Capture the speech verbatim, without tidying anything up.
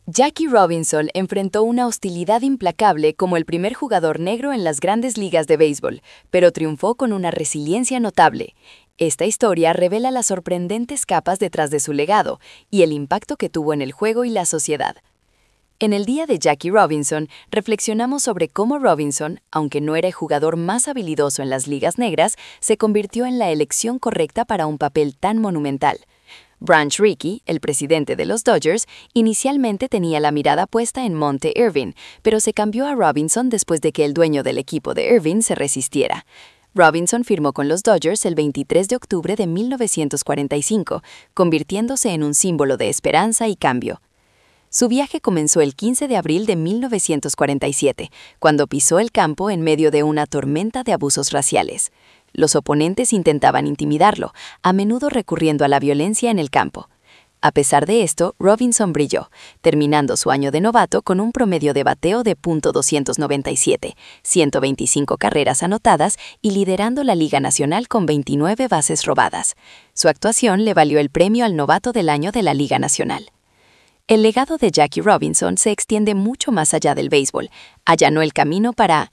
Jackie Robinson enfrentó una hostilidad implacable como el primer jugador negro en las grandes ligas de béisbol, pero triunfó con una resiliencia notable. Esta historia revela las sorprendentes capas detrás de su legado y el impacto que tuvo en el juego y la sociedad. En el día de Jackie Robinson, reflexionamos sobre cómo Robinson, aunque no era el jugador más habilidoso en las ligas negras, se convirtió en la elección correcta para un papel tan monumental. Branch Rickey, el presidente de los Dodgers, inicialmente tenía la mirada puesta en Monte Irvin, pero se cambió a Robinson después de que el dueño del equipo de Irvin se resistiera. Robinson firmó con los Dodgers el veintitrés de octubre de mil novecientos cuarenta y cinco, convirtiéndose en un símbolo de esperanza y cambio. Su viaje comenzó el quince de abril de mil novecientos cuarenta y siete, cuando pisó el campo en medio de una tormenta de abusos raciales. Los oponentes intentaban intimidarlo, a menudo recurriendo a la violencia en el campo. A pesar de esto, Robinson brilló, terminando su año de novato con un promedio de bateo de punto doscientos noventa y siete, ciento veinticinco carreras anotadas y liderando la Liga Nacional con veintinueve bases robadas. Su actuación le valió el premio al novato del año de la Liga Nacional. El legado de Jackie Robinson se extiende mucho más allá del béisbol. Allanó el camino para